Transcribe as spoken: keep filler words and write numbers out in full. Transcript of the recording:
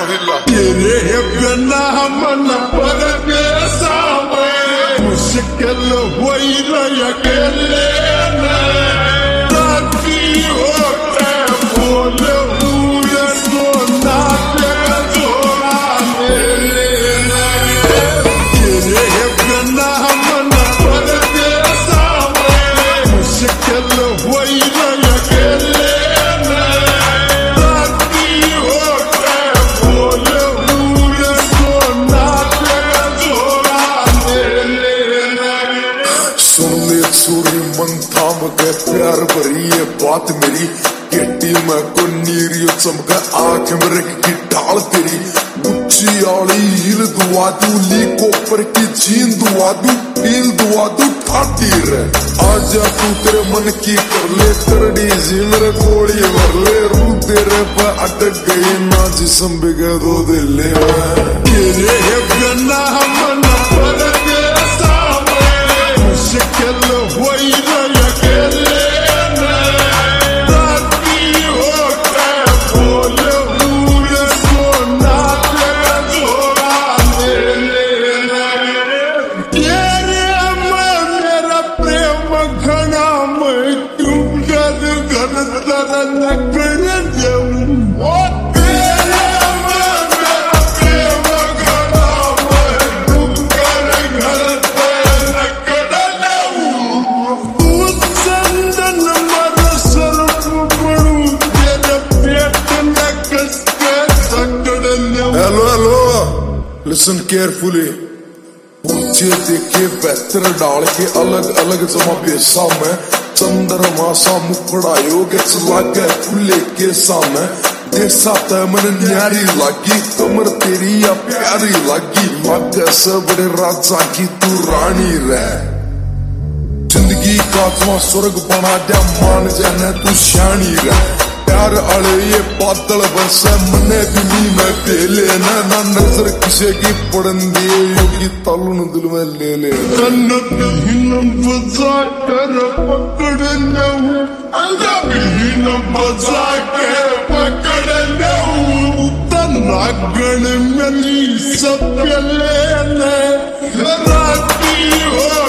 तेरे बिना मन परदेसा में मुश्किल हुई अकेले राती होते बोल हुए सोना के जोड़ा मेरे तेरे बिना मन परदेसा में मुश्किल हुई अकेले सूरी मन थाम गए प्यार भरी ये बात मेरी केटी में को नीरियो चमक आंख में रख की ढाल तेरी गुच्ची आली हील दुआ दू ली कोपर की चीन दुआ दू पील दुआ दू ठाटी रे आजा तू तेरे मन की कर ले करड़ी जी मेरे गोली भर ले रू तेरे पर अटक गई ना जिसम बिगे दो दिल ले तेरे बिना मन परदेसा में मुश्किल हुई अकेले राती होते बोल हुए सोना के जोड़ा तेरे में मेरा प्रेम घना में क्यों घर घर तरन कर जाऊं हेलो हेलो लिसन केयरफुली मुझे देखे बेहतर डाल के अलग अलग जमा बेसा में चंद्रमा सा मुखड़ा योगे लागे खुले के सामने देसा तमन न्यारी लगी कमर तेरी या प्यारी लगी लगे से बड़े राजा की तू रानी रह जिंदगी का तुम स्वर्ग बना दिया मान जाने तू शानी रह प्यार अड़े ये बादल बरसे मने दिली में पेले ना ना नजर किसे की पड़न दिए योगी तालुन दिल में ले ले जन्नत हिनम बजा कर पकड़ लूं अंजब हिनम बजा के पकड़ लूं तना गण मिली सब लेने राती हो